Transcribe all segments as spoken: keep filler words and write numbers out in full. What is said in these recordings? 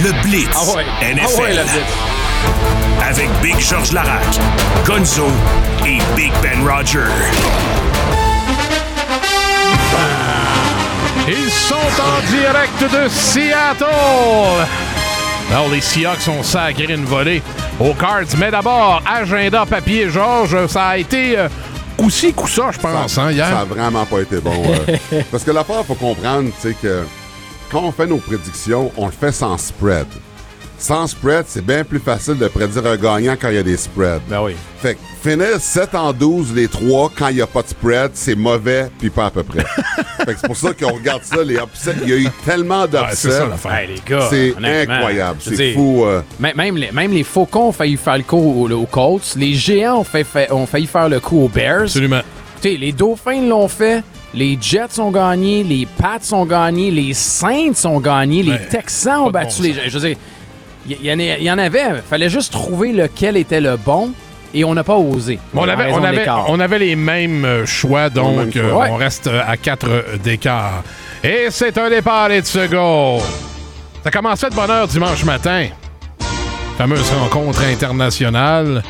Le Blitz ah ouais. N F L. Ah ouais, le Blitz. Avec Big Georges Laraque, Gonzo et Big Ben Roger. Ils sont en direct de Seattle. Alors, les Seahawks ont sacré une volée aux Cards. Mais d'abord, agenda papier, Georges, ça a été euh, coup-ci, coup-ça, je pense, ça, hein, hier. Ça a vraiment pas été bon. Euh, parce que l'affaire, il faut comprendre, c'est que quand on fait nos prédictions, on le fait sans spread. Sans spread, c'est bien plus facile de prédire un gagnant quand il y a des spreads. Ben oui. Fait que finir sept en douze, les trois, quand il n'y a pas de spread, c'est mauvais, puis pas à peu près. Fait que c'est pour ça qu'on regarde ça, les upsets. Il y a eu tellement d'upsets. Ouais, c'est ça l'affaire. Hey, les gars, c'est honnêtement, incroyable. je veux C'est dire, fou. Euh... Même les, même les Faucons ont failli faire le coup aux, aux Colts. Les Géants ont, fait, fait, ont failli faire le coup aux Bears. Absolument. T'sais, les Dauphins l'ont fait. Les Jets ont gagné. Les Pats ont gagné. Les Saints ont gagné. Les Ouais, Texans ont battu bon les... Je veux dire, il y, y, y en avait. Il fallait juste trouver lequel était le bon. Et on n'a pas osé. On avait, on, avait, on avait les mêmes choix, donc choix. euh, Ouais. on reste à quatre d'écart. Et c'est un départ et de ce goal. Ça commençait de bonne heure dimanche matin. Fameuse rencontre internationale.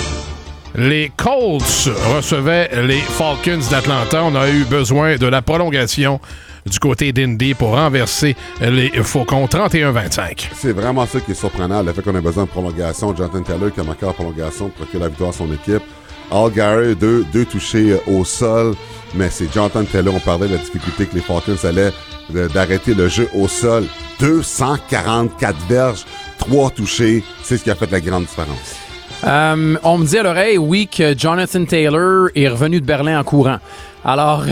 Les Colts recevaient les Falcons d'Atlanta. On a eu besoin de la prolongation du côté d'Indy pour renverser les Faucons trente et un vingt-cinq. C'est vraiment ça qui est surprenant, le fait qu'on a besoin de prolongation. Jonathan Taylor qui a marqué la prolongation pour procurer la victoire à son équipe. Al Garrett, deux, deux touchés au sol, mais c'est Jonathan Taylor. On parlait de la difficulté que les Falcons allaient de, d'arrêter le jeu au sol. deux cent quarante-quatre verges, trois touchés. C'est ce qui a fait la grande différence. Euh, on me dit à l'oreille, oui, que Jonathan Taylor est revenu de Berlin en courant. Alors...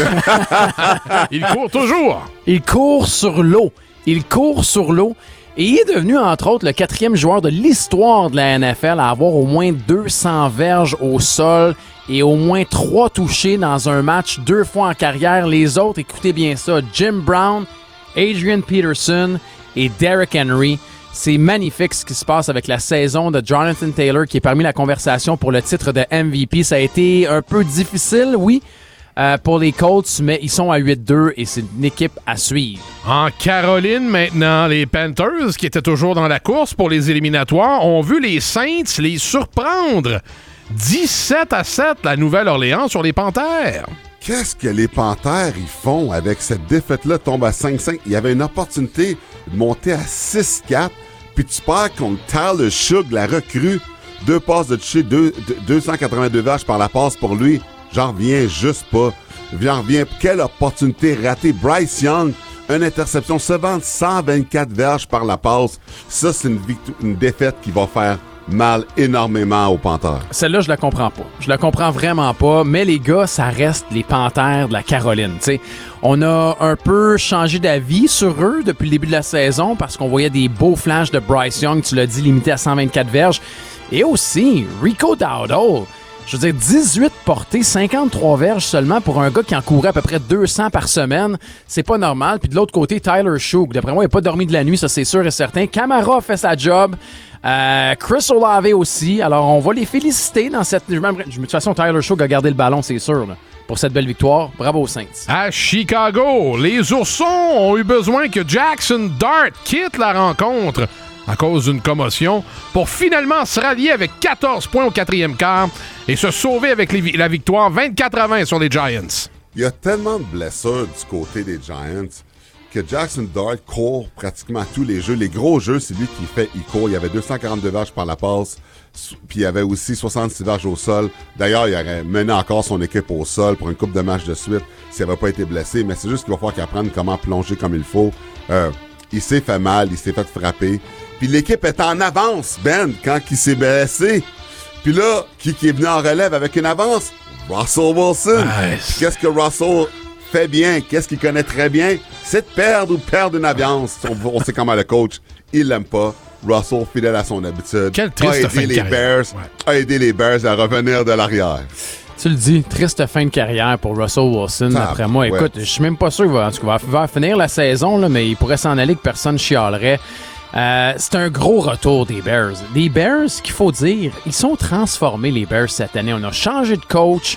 Il court toujours! Il court sur l'eau. Il court sur l'eau. Et il est devenu, entre autres, le quatrième joueur de l'histoire de la N F L à avoir au moins deux cents verges au sol et au moins trois touchés dans un match deux fois en carrière. Les autres, écoutez bien ça, Jim Brown, Adrian Peterson et Derrick Henry. C'est magnifique ce qui se passe avec la saison de Jonathan Taylor qui est parmi la conversation pour le titre de M V P. Ça a été un peu difficile, oui, euh, pour les Colts, mais ils sont à huit deux et c'est une équipe à suivre. En Caroline, maintenant, les Panthers, qui étaient toujours dans la course pour les éliminatoires, ont vu les Saints les surprendre. dix-sept à sept, la Nouvelle-Orléans sur les Panthères. Qu'est-ce que les Panthères ils font avec cette défaite-là? Tombe à cinq cinq. Il y avait une opportunité de monter à six quatre, puis tu perds contre Tyler Shug, la recrue. Deux passes de toucher, deux, deux cent quatre-vingt-deux verges par la passe pour lui. J'en reviens juste pas. J'en reviens. Quelle opportunité ratée. Bryce Young, une interception, seulement cent vingt-quatre verges par la passe. Ça, c'est une, victo- une défaite qui va faire mal énormément aux Panthères. Celle-là, je la comprends pas. Je la comprends vraiment pas, mais les gars, ça reste les Panthères de la Caroline. T'sais. On a un peu changé d'avis sur eux depuis le début de la saison parce qu'on voyait des beaux flashs de Bryce Young, tu l'as dit, limité à cent vingt-quatre verges. Et aussi, Rico Dowdle. Je veux dire, dix-huit portées, cinquante-trois verges seulement pour un gars qui en courait à peu près deux cents par semaine. C'est pas normal. Puis de l'autre côté, Tyler Shug. D'après moi, il n'a pas dormi de la nuit, ça c'est sûr et certain. Kamara a fait sa job. Euh, Chris Olave aussi. Alors, on va les féliciter dans cette... De toute façon, Tyler Shug a gardé le ballon, c'est sûr, là, pour cette belle victoire. Bravo aux Saints. À Chicago, les Oursons ont eu besoin que Jackson Dart quitte la rencontre à cause d'une commotion pour finalement se rallier avec quatorze points au quatrième quart et se sauver avec les, la victoire vingt-quatre à vingt sur les Giants. Il y a tellement de blessures du côté des Giants que Jackson Dart court pratiquement tous les jeux. Les gros jeux, c'est lui qui fait, il court. Il y avait deux cent quarante-deux verges par la passe, puis il y avait aussi soixante-six verges au sol. D'ailleurs, il aurait mené encore son équipe au sol pour une coupe de matchs de suite s'il n'avait pas été blessé, mais c'est juste qu'il va falloir qu'il apprenne comment plonger comme il faut. Euh, il s'est fait mal, il s'est fait frapper. Puis l'équipe est en avance, Ben, quand il s'est blessé. Puis là, qui, qui est venu en relève avec une avance? Russell Wilson. Nice. Qu'est-ce que Russell fait bien? Qu'est-ce qu'il connaît très bien? C'est de perdre ou perdre une avance. On, on sait comment le coach, il l'aime pas. Russell, fidèle à son habitude, Quel triste a aidé fin de les carrière. Bears, Ouais. a aidé les Bears à revenir de l'arrière. Tu le dis, triste fin de carrière pour Russell Wilson, Ça, d'après moi. ouais. Écoute, je suis même pas sûr qu'il va, en tout cas, il va finir la saison, là, mais il pourrait s'en aller que personne chialerait. Euh, c'est un gros retour des Bears. Les Bears, qu'il faut dire, ils sont transformés, les Bears, cette année. On a changé de coach.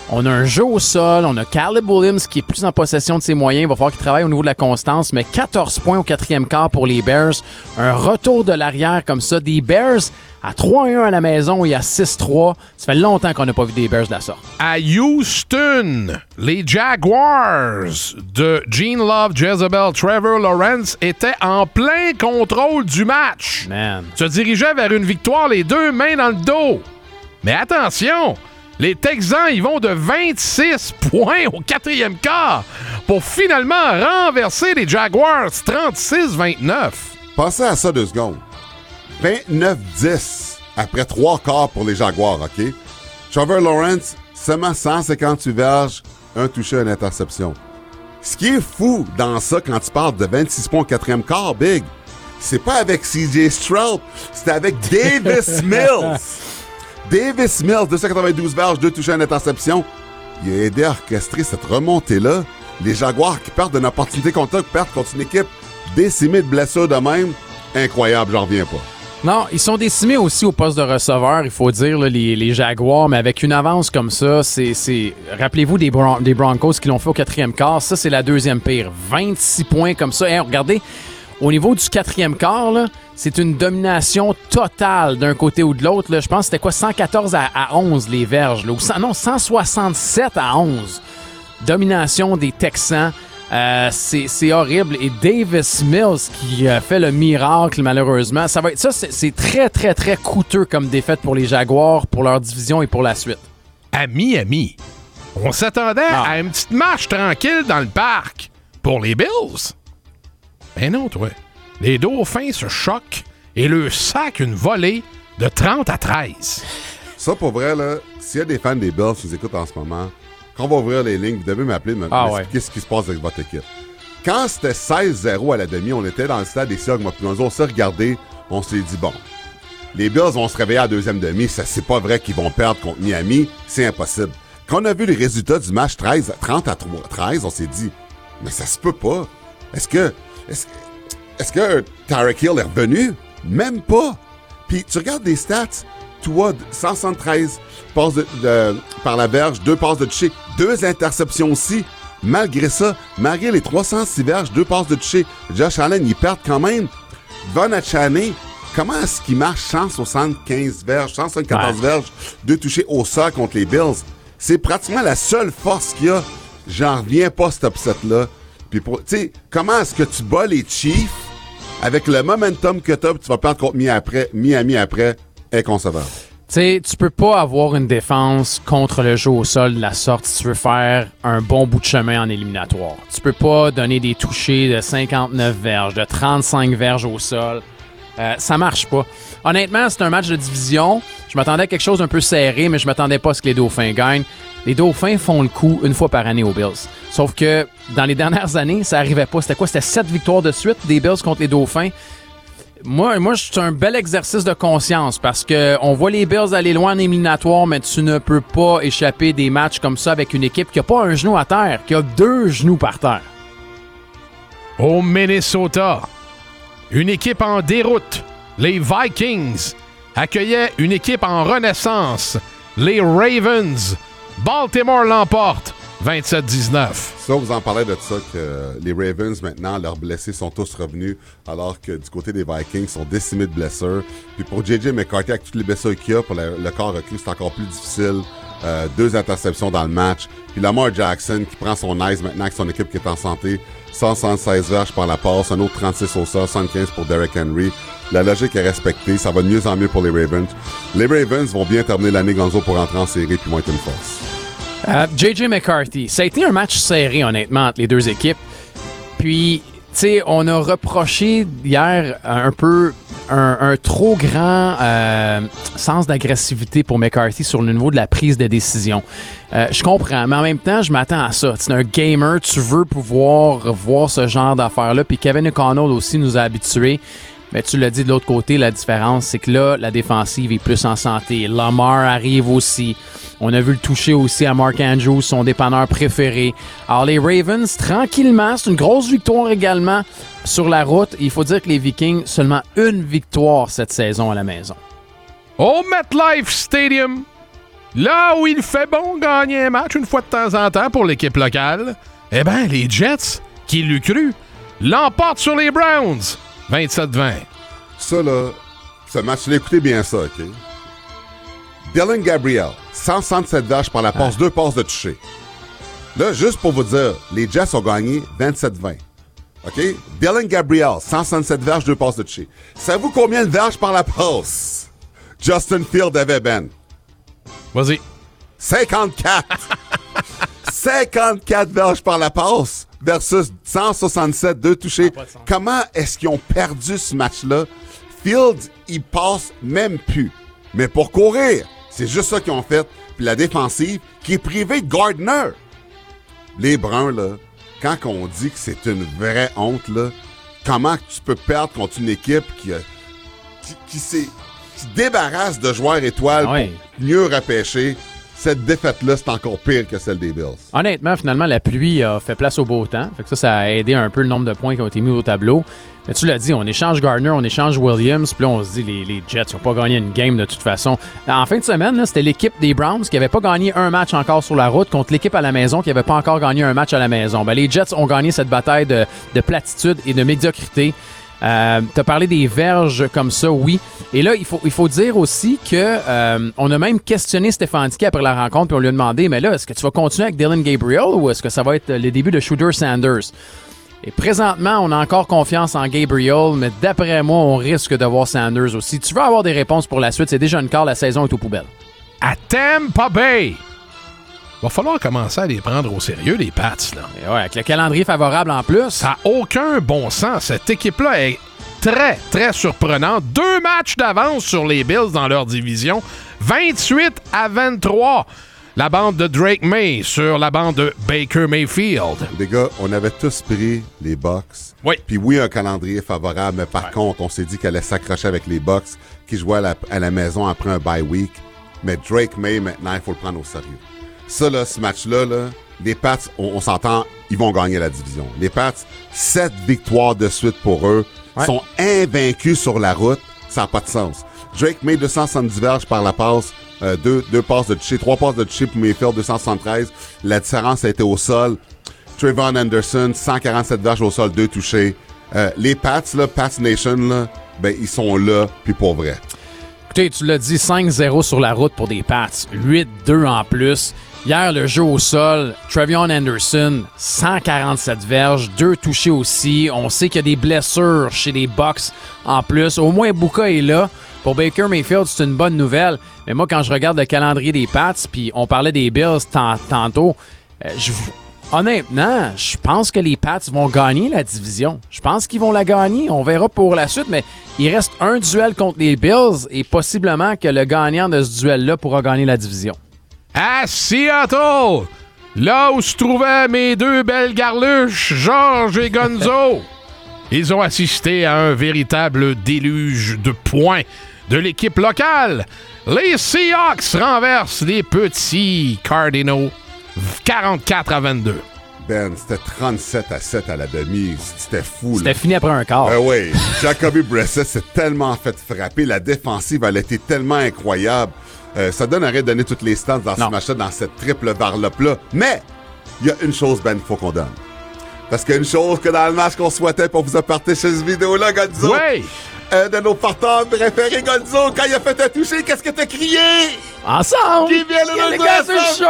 On a un jeu au sol. On a Caleb Williams qui est plus en possession de ses moyens. Il va falloir qu'il travaille au niveau de la constance. Mais quatorze points au quatrième quart pour les Bears. Un retour de l'arrière comme ça. Des Bears à trois un à la maison et à six trois. Ça fait longtemps qu'on n'a pas vu des Bears de la sorte. À Houston, les Jaguars de Gene Love, Jezebel, Trevor Lawrence étaient en plein contrôle du match. Man. Se dirigeaient vers une victoire, les deux mains dans le dos. Mais attention, les Texans y vont de vingt-six points au quatrième quart pour finalement renverser les Jaguars trente-six vingt-neuf. Pensez à ça deux secondes. vingt-neuf dix après trois quarts pour les Jaguars, OK? Trevor Lawrence, seulement cent cinquante-huit verges, un touché, une interception. Ce qui est fou dans ça, quand tu parles de vingt-six points au quatrième quart, Big, c'est pas avec C J Stroud, c'est avec Davis Mills. Davis Mills, deux cent quatre-vingt-douze verges, deux touchés, une interception. Il a aidé à orchestrer cette remontée-là. Les Jaguars qui perdent une opportunité contre eux, qui perdent contre une équipe décimée de blessures de même. Incroyable, j'en reviens pas. Non, ils sont décimés aussi au poste de receveur, il faut dire, là, les, les Jaguars, mais avec une avance comme ça, c'est... c'est... Rappelez-vous des, Bron- des Broncos qui l'ont fait au quatrième quart, ça, c'est la deuxième pire. vingt-six points comme ça. Hey, regardez, au niveau du quatrième quart, là, c'est une domination totale d'un côté ou de l'autre. Là. Je pense que c'était quoi, cent quatorze à, à onze les verges, là, ou cent, non, cent soixante-sept à onze. Domination des Texans. Euh, c'est, c'est horrible. Et Davis Mills qui a fait le miracle, malheureusement. Ça va être ça, c'est, c'est très, très, très coûteux comme défaite pour les Jaguars, pour leur division et pour la suite. À Miami, on s'attendait ah. à une petite marche tranquille dans le parc pour les Bills. Ben non, toi. Les Dauphins se choquent et leur sacent une volée de trente à treize. Ça, pour vrai, là, s'il y a des fans des Bills qui nous écoutent en ce moment, quand on va ouvrir les lignes, vous devez m'appeler, me ah m'expliquer ouais. ce qui se passe avec votre équipe. Quand c'était seize zéro à la demi, on était dans le stade des Seahawks, puis on s'est regardé, on s'est dit, bon, les Bills vont se réveiller à la deuxième demi, ça, c'est pas vrai qu'ils vont perdre contre Miami, c'est impossible. Quand on a vu les résultats du match treize, trente à treize, on s'est dit, mais ça se peut pas. Est-ce que, est-ce, est-ce que Tyreek Hill est revenu? Même pas. Puis tu regardes les stats, Tua, cent soixante-treize passes de, de, par la verge, deux passes de toucher, deux interceptions aussi. Malgré ça, malgré les trois cent six verges, deux passes de toucher, Josh Allen, il perd quand même. Von Achane, comment est-ce qu'il marche cent soixante-quinze verges, cent soixante-quatorze ouais. verges, deux touchés au sol contre les Bills? C'est pratiquement la seule force qu'il y a. J'en reviens pas, cet upset-là. Puis pour, tu sais, comment est-ce que tu bats les Chiefs avec le momentum que tu as, tu vas perdre contre Miami après, Miami après, inconcevable. Tu sais, tu peux pas avoir une défense contre le jeu au sol de la sorte si tu veux faire un bon bout de chemin en éliminatoire. Tu peux pas donner des touchés de cinquante-neuf verges, de trente-cinq verges au sol. Euh, ça marche pas. Honnêtement, c'est un match de division. Je m'attendais à quelque chose d'un peu serré, mais je m'attendais pas à ce que les Dauphins gagnent. Les Dauphins font le coup une fois par année aux Bills. Sauf que dans les dernières années, ça arrivait pas. C'était quoi? C'était sept victoires de suite des Bills contre les Dauphins. Moi, moi, c'est un bel exercice de conscience parce que on voit les Bills aller loin en éliminatoire, mais tu ne peux pas échapper des matchs comme ça avec une équipe qui a pas un genou à terre, qui a deux genoux par terre. Au Minnesota, une équipe en déroute, les Vikings, accueillait une équipe en renaissance, les Ravens. Baltimore l'emporte, vingt-sept dix-neuf. Ça, vous en parlez de ça, que les Ravens, maintenant, leurs blessés sont tous revenus, alors que du côté des Vikings, sont décimés de blessures. Puis pour J J McCarthy, avec toutes les blessures qu'il y a, pour le, le corps recru, c'est encore plus difficile. Euh, deux interceptions dans le match. Puis Lamar Jackson, qui prend son aise maintenant avec son équipe qui est en santé. cent soixante-seize verges par la passe, un autre trente-six au sol, soixante-quinze pour Derrick Henry. La logique est respectée, ça va de mieux en mieux pour les Ravens. Les Ravens vont bien terminer l'année Gonzo pour rentrer en série puis vont être une force. Euh, J J McCarthy, ça a été un match serré, honnêtement, entre les deux équipes. Puis, tu sais, on a reproché hier un peu un, un trop grand euh, sens d'agressivité pour McCarthy sur le niveau de la prise de décision. Euh, je comprends, mais en même temps, je m'attends à ça. Tu es un gamer, tu veux pouvoir voir ce genre d'affaires-là. Puis Kevin O'Connell aussi nous a habitués. Mais tu l'as dit de l'autre côté, la différence, c'est que là, la défensive est plus en santé. Lamar arrive aussi. On a vu le toucher aussi à Mark Andrews, son dépanneur préféré. Alors les Ravens, tranquillement, c'est une grosse victoire également sur la route. Il faut dire que les Vikings, seulement une victoire cette saison à la maison. Au MetLife Stadium, Là où il fait bon gagner un match une fois de temps en temps pour l'équipe locale, eh bien, les Jets, qui l'eût cru, l'emportent sur les Browns, vingt-sept vingt. Ça, là, ce match-là, écoutez bien ça, OK? Dylan Gabriel, cent soixante-sept verges par la passe, ah. deux passes de toucher. Là, juste pour vous dire, les Jets ont gagné vingt-sept vingt. OK? Dylan Gabriel, cent soixante-sept verges, deux passes de toucher. Savez-vous combien de verges par la passe Justin Field avait, Ben? Vas-y. cinquante-quatre! cinquante-quatre verges par la passe versus cent soixante-sept, deux touchés. Comment est-ce qu'ils ont perdu ce match-là? Field, il passe même plus. Mais pour courir, c'est juste ça qu'ils ont fait. Puis la défensive, qui est privée de Gardner. Les Bruns, là, quand on dit que c'est une vraie honte, là, comment tu peux perdre contre une équipe qui, a, qui, qui s'est qui se débarrasse de joueurs étoiles ah ouais. pour mieux repêcher? Cette défaite-là, c'est encore pire que celle des Bills. Honnêtement, finalement, la pluie a fait place au beau temps. Fait que ça, ça a aidé un peu le nombre de points qui ont été mis au tableau. Mais tu l'as dit, on échange Gardner, on échange Williams, puis là, on se dit, les, les Jets n'ont pas gagné une game de toute façon. En fin de semaine, là, c'était l'équipe des Browns qui n'avait pas gagné un match encore sur la route contre l'équipe à la maison qui n'avait pas encore gagné un match à la maison. Ben, les Jets ont gagné cette bataille de, de platitude et de médiocrité. Euh, t'as parlé des verges comme ça, oui. Et là, il faut, il faut dire aussi que euh, on a même questionné Stefanski après la rencontre, puis on lui a demandé, mais là, est-ce que tu vas continuer avec Dylan Gabriel ou est-ce que ça va être le début de Shooter Sanders? Et présentement, on a encore confiance en Gabriel, mais d'après moi, on risque de voir Sanders aussi. Tu veux avoir des réponses pour la suite, c'est déjà une quart, la saison est aux poubelles. À Tampa Bay! Va falloir commencer à les prendre au sérieux, les Pats, là. Et ouais, avec le calendrier favorable en plus. Ça n'a aucun bon sens. Cette équipe-là est très, très surprenante. Deux matchs d'avance sur les Bills dans leur division. vingt-huit à vingt-trois. La bande de Drake May sur la bande de Baker Mayfield. Les gars, on avait tous pris les Bucks. Oui. Puis oui, un calendrier favorable, mais par ouais. contre, on s'est dit qu'elle allait s'accrocher avec les Bucks qui jouaient à la, à la maison après un bye week. Mais Drake May, maintenant, il faut le prendre au sérieux. Ça, là, ce match-là, là, les Pats, on, on s'entend, ils vont gagner la division. Les Pats, sept victoires de suite pour eux, ouais. sont invaincus sur la route, ça n'a pas de sens. Drake May, deux cent soixante-dix verges par la passe, euh, deux, deux passes de toucher, trois passes de toucher pour Mayfield, deux cent soixante-treize. La différence a été au sol. Trayvon Anderson, cent quarante-sept verges au sol, deux touchés. Euh, les Pats, là, Pats Nation, là, ben, ils sont là, puis pour vrai. Écoutez, tu l'as dit, cinq zéro sur la route pour des Pats, huit deux en plus. Hier, le jeu au sol, Trayvon Anderson, cent quarante-sept verges, deux touchés aussi. On sait qu'il y a des blessures chez les Bucks en plus. Au moins, Bouka est là. Pour Baker Mayfield, c'est une bonne nouvelle. Mais moi, quand je regarde le calendrier des Pats, puis on parlait des Bills tant, tantôt, euh, je, honnêtement, je pense que les Pats vont gagner la division. Je pense qu'ils vont la gagner. On verra pour la suite, mais il reste un duel contre les Bills et possiblement que le gagnant de ce duel-là pourra gagner la division. À Seattle, là où se trouvaient mes deux belles garluches, George et Gonzo. Ils ont assisté à un véritable déluge de points de l'équipe locale. Les Seahawks renversent les petits Cardinals quarante-quatre à vingt-deux. Ben, c'était trente-sept à sept à la demi. C'était fou. C'était là. Fini après un quart. Euh, oui. Jacoby Brissett s'est tellement fait frapper. La défensive, elle a été tellement incroyable. Euh, ça donnerait de donner toutes les stats dans non. ce match-là, dans cette triple varlope-là. Mais, il y a une chose, Ben, il faut qu'on donne. Parce qu'il y a une chose que dans le match qu'on souhaitait pour vous apporter cette vidéo-là, Gonzo. Oui! Un de nos portables préférés, Gonzo, quand il a fait un toucher, qu'est-ce que t'as crié? Ensemble! Qui vient le les gars, c'est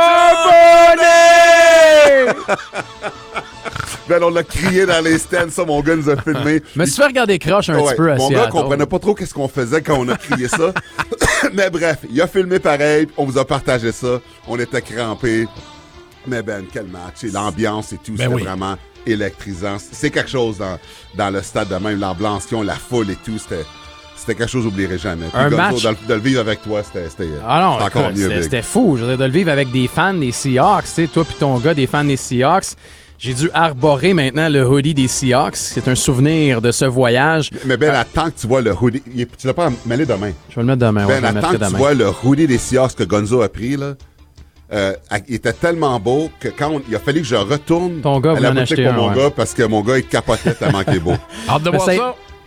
Charbonnet! Ben, on l'a crié dans les stands, ça, mon gars nous a filmé. Mais tu fais regarder croche un ouais, petit peu à Mon Seattle. gars comprenait pas trop qu'est-ce qu'on faisait quand on a crié ça. Mais bref, il a filmé pareil, on vous a partagé ça, on était crampés. Mais Ben, quel match, et l'ambiance et tout, ben c'était oui. vraiment électrisant. C'est quelque chose dans, dans le stade de même, l'ambiance, la foule et tout, c'était... C'était quelque chose que j'oublierai jamais. Puis un Gonzo, match... de, de le vivre avec toi, c'était, c'était, ah non, c'était encore écoute, mieux. C'était, c'était fou. Je veux dire, de le vivre avec des fans des Seahawks. Tu sais, toi puis ton gars, des fans des Seahawks. J'ai dû arborer maintenant le hoodie des Seahawks. C'est un souvenir de ce voyage. Mais Ben, euh, attends que tu vois le hoodie. Tu l'as pas mêlé demain. Je vais le mettre demain. Ben, ouais, attends que demain. tu vois le hoodie des Seahawks que Gonzo a pris, là. Euh, il était tellement beau que quand on, il a fallu que je retourne ton gars à la boutique pour un, mon ouais. gars parce que mon gars, il capotait tellement qu'il est beau. Hâte de voir ça.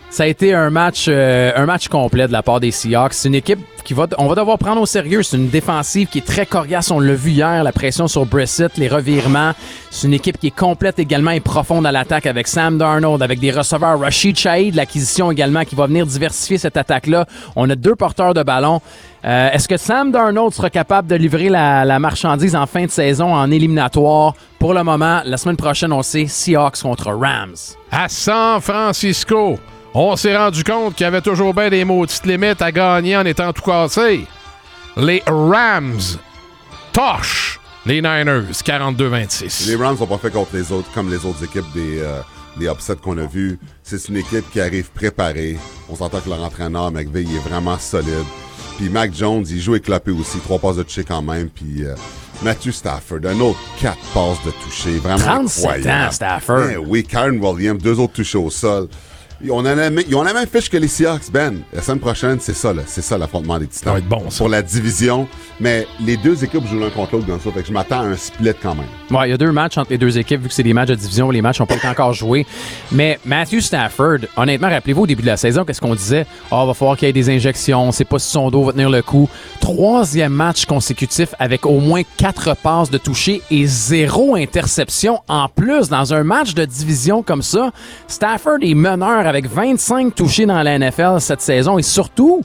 Ça a été un match, euh, un match complet de la part des Seahawks. C'est une équipe qui va, on va devoir prendre au sérieux. C'est une défensive qui est très coriace. On l'a vu hier, la pression sur Brissett, les revirements. C'est une équipe qui est complète également et profonde à l'attaque avec Sam Darnold, avec des receveurs. Rashid Shaheed, l'acquisition également, qui va venir diversifier cette attaque-là. On a deux porteurs de ballon. Euh, est-ce que Sam Darnold sera capable de livrer la, la marchandise en fin de saison en éliminatoire? Pour le moment, la semaine prochaine, on sait Seahawks contre Rams. À San Francisco, on s'est rendu compte qu'il y avait toujours bien des maudites limites à gagner en étant tout cassé. Les Rams torchent les Niners quarante-deux vingt-six. Les Rams n'ont pas fait contre les autres, comme les autres équipes des, euh, des upsets qu'on a vus. C'est une équipe qui arrive préparée. On s'entend que leur entraîneur, McVay, il est vraiment solide. Puis Mac Jones, il joue éclopé aussi. Trois passes de toucher quand même. Puis euh, Matthew Stafford, un autre quatre passes de toucher. Vraiment trente-sept incroyable. ans, Stafford. Ben oui, Karen Williams, deux autres touchés au sol. Ils ont, la même, ils ont la même fiche que les Seahawks, Ben. La semaine prochaine, c'est ça, là. C'est ça l'affrontement des Titans. Ça va être bon, ça. Pour la division. Mais les deux équipes jouent l'un contre l'autre dans ça. Fait que je m'attends à un split quand même. Ouais, il y a deux matchs entre les deux équipes, vu que c'est des matchs de division, les matchs n'ont pas été encore joués. Mais Matthew Stafford, honnêtement, rappelez-vous au début de la saison, qu'est-ce qu'on disait? Ah, oh, va falloir qu'il y ait des injections, on sait pas si son dos va tenir le coup. Troisième match consécutif avec au moins quatre passes de toucher et zéro interception en plus dans un match de division comme ça. Stafford est meneur avec vingt-cinq touchés dans la N F L cette saison et surtout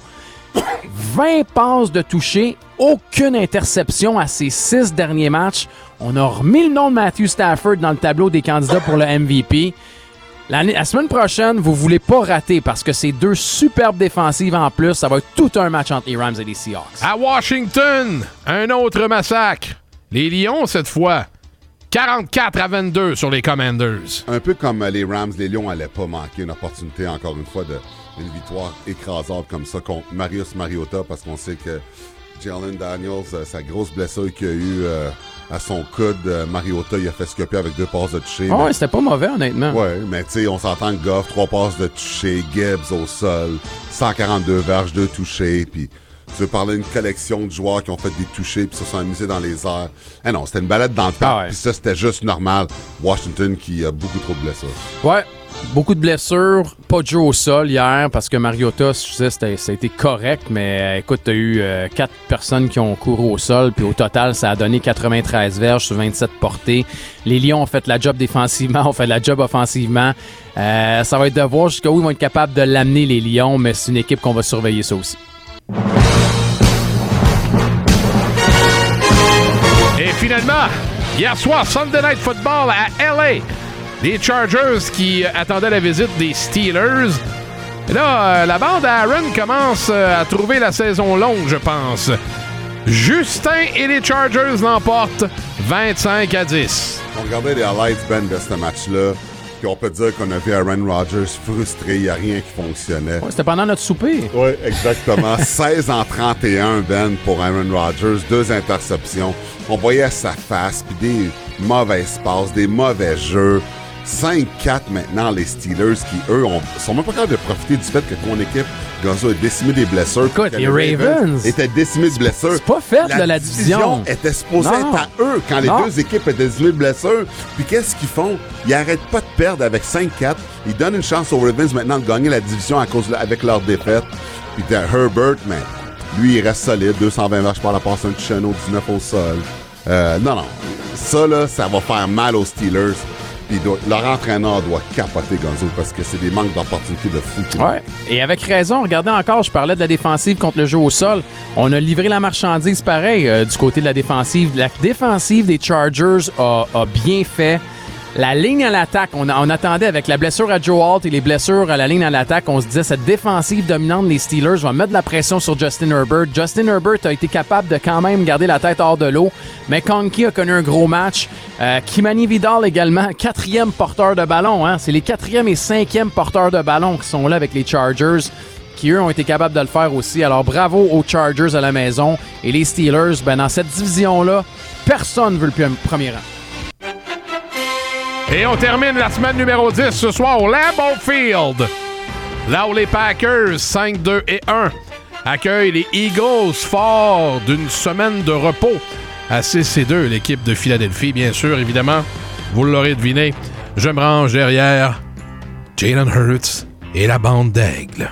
vingt passes de toucher, aucune interception à ses six derniers matchs. On a remis le nom de Matthew Stafford dans le tableau des candidats pour le M V P. L'année, la semaine prochaine, vous voulez pas rater parce que c'est deux superbes défensives en plus. Ça va être tout un match entre les Rams et les Seahawks. À Washington, un autre massacre. Les Lions, cette fois, quarante-quatre à vingt-deux sur les Commanders. Un peu comme les Rams, les Lions n'allaient pas manquer une opportunité, encore une fois, de, d'une victoire écrasante comme ça contre Marius Mariota, parce qu'on sait que Jalen Daniels, euh, sa grosse blessure qu'il a eue euh, à son coude, euh, Mariota, il a fait scoper avec deux passes de toucher. Oh, mais... ouais, c'était pas mauvais, honnêtement. Ouais, mais tu sais, on s'entend que Goff, trois passes de toucher, Gibbs au sol, cent quarante-deux verges, deux touchés, puis tu veux parler d'une collection de joueurs qui ont fait des touchés puis se sont amusés dans les airs. Eh non, c'était une balade dans le parc, Ah ouais. puis ça, c'était juste normal. Washington qui a beaucoup trop de blessures. Ouais, beaucoup de blessures, pas de jeu au sol hier parce que Mariota, je sais, c'était, ça a été correct, mais euh, écoute, t'as eu euh, quatre personnes qui ont couru au sol, puis au total, ça a donné quatre-vingt-treize verges sur vingt-sept portées. Les Lions ont fait la job défensivement, ont fait la job offensivement. Euh, ça va être de voir jusqu'où ils vont être capables de l'amener, les Lions, mais c'est une équipe qu'on va surveiller ça aussi. Et finalement, hier soir, Sunday Night Football à L A. Les Chargers qui attendaient la visite des Steelers. Et là, euh, la bande à Aaron commence euh, à trouver la saison longue, je pense. Justin et les Chargers l'emportent vingt-cinq à dix. On regardait les highlights, Ben, de ce match-là, puis on peut dire qu'on a vu Aaron Rodgers frustré, il n'y a rien qui fonctionnait. Ouais, c'était pendant notre souper. Oui, exactement. seize en trente et un, Ben, pour Aaron Rodgers, deux interceptions. On voyait sa face, puis des mauvaises passes, des mauvais jeux. cinq quatre maintenant, les Steelers qui, eux, ont, sont même pas capables de profiter du fait que ton équipe, Gonzo, est décimée des blessures. Écoute, les Ravens étaient décimés de blessures. C'est pas fait la de la division. division était supposée Non. être à eux quand les Non. deux équipes étaient décimées de blessures. Puis qu'est-ce qu'ils font? Ils arrêtent pas de perdre avec cinq quatre. Ils donnent une chance aux Ravens maintenant de gagner la division à cause de, avec leur défaite. Puis t'as Herbert, mais lui, il reste solide. deux cent vingt verges par la passe, un touché, un autre dix-neuf au sol. Euh, non, non. Ça, là, ça va faire mal aux Steelers. Puis doit, leur entraîneur doit capoter Gonzo parce que c'est des manques d'opportunités de fou. Ouais. Et avec raison, regardez encore, je parlais de la défensive contre le jeu au sol. On a livré la marchandise pareil euh, du côté de la défensive. La défensive des Chargers a, a bien fait. La ligne à l'attaque, on, a, on attendait avec la blessure à Joe Alt et les blessures à la ligne à l'attaque, on se disait cette défensive dominante des Steelers va mettre de la pression sur Justin Herbert. Justin Herbert a été capable de quand même garder la tête hors de l'eau, mais Conky a connu un gros match. Euh, Kimani Vidal également, quatrième porteur de ballon. Hein? C'est les quatrième et cinquième porteurs de ballon qui sont là avec les Chargers, qui eux ont été capables de le faire aussi. Alors bravo aux Chargers à la maison. Et les Steelers, ben, dans cette division-là, personne ne veut le premier rang. Et on termine la semaine numéro dix ce soir au Lambeau Field. Là où les Packers, cinq deux et un, accueillent les Eagles forts d'une semaine de repos. À six et deux, l'équipe de Philadelphie, bien sûr, évidemment. Vous l'aurez deviné, je me range derrière Jalen Hurts et la bande d'aigles.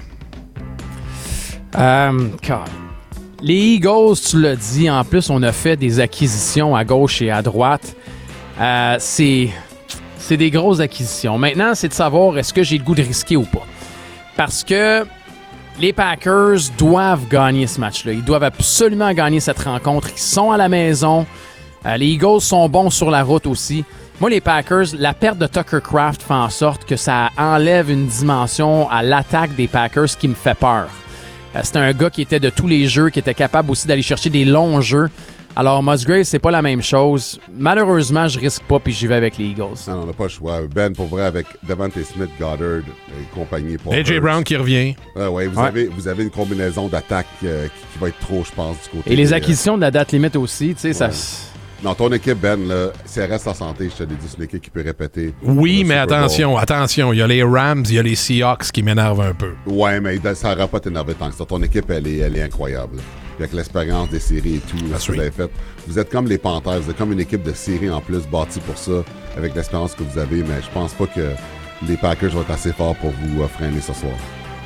Euh, God. Les Eagles, tu l'as dit, en plus, on a fait des acquisitions à gauche et à droite. Euh, c'est, c'est des grosses acquisitions. Maintenant, c'est de savoir est-ce que j'ai le goût de risquer ou pas. Parce que les Packers doivent gagner ce match-là. Ils doivent absolument gagner cette rencontre. Ils sont à la maison. Euh, les Eagles sont bons sur la route aussi. Moi, les Packers, la perte de Tucker Kraft fait en sorte que ça enlève une dimension à l'attaque des Packers qui me fait peur. Euh, c'était un gars qui était de tous les jeux, qui était capable aussi d'aller chercher des longs jeux. Alors, Musgrave, c'est pas la même chose. Malheureusement, je risque pas puis j'y vais avec les Eagles. Non, on n'a pas le choix. Ben, pour vrai, avec Devante Smith, Goddard et compagnie. A J Brown qui revient. Euh, ouais, vous, ouais. Avez, vous avez une combinaison d'attaques euh, qui, qui va être trop, je pense, du côté. Et les des, acquisitions de la date limite aussi, tu sais, ouais. ça... Non, ton équipe, Ben, là, si elle reste en santé, je te l'ai dit, c'est une équipe qui peut répéter. Oui, mais attention, attention. Il y a les Rams, il y a les Seahawks qui m'énervent un peu. Ouais, mais ça n'aura pas t'énerver tant que ça. Ton équipe, elle est, elle est incroyable. Puis avec l'expérience des séries et tout, là, ce que vous avez fait. Vous êtes comme les Panthers, vous êtes comme une équipe de série en plus, bâtie pour ça, avec l'expérience que vous avez, mais je pense pas que les Packers vont être assez forts pour vous euh, freiner ce soir.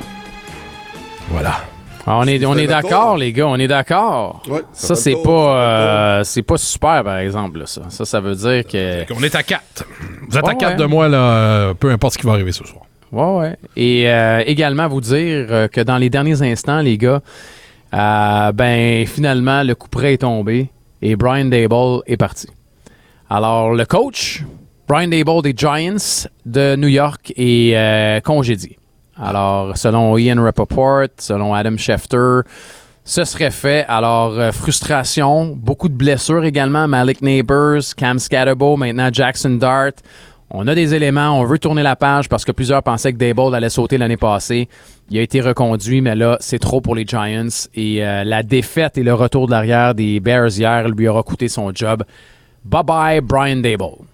Voilà. Ah, on est, on est d'accord, les gars, on est d'accord. Ouais, ça, ça c'est tour, pas ça euh, c'est pas super, par exemple, là, ça. Ça, ça veut dire que... On est à quatre. Vous êtes ouais, à quatre ouais. de moi, là, euh, peu importe ce qui va arriver ce soir. Ouais, ouais. Et euh, également, vous dire euh, que dans les derniers instants, les gars, euh, ben, finalement, le coup près est tombé et Brian Daboll est parti. Alors, le coach, Brian Daboll des Giants de New York, est euh, congédié. Alors, selon Ian Rappaport, selon Adam Schefter, ce serait fait. Alors, euh, frustration, beaucoup de blessures également. Malik Neighbors, Cam Scatterbo, maintenant Jackson Dart. On a des éléments, on veut tourner la page parce que plusieurs pensaient que Daboll allait sauter l'année passée. Il a été reconduit, mais là, c'est trop pour les Giants. Et euh, la défaite et le retour de l'arrière des Bears hier lui aura coûté son job. Bye-bye, Brian Daboll.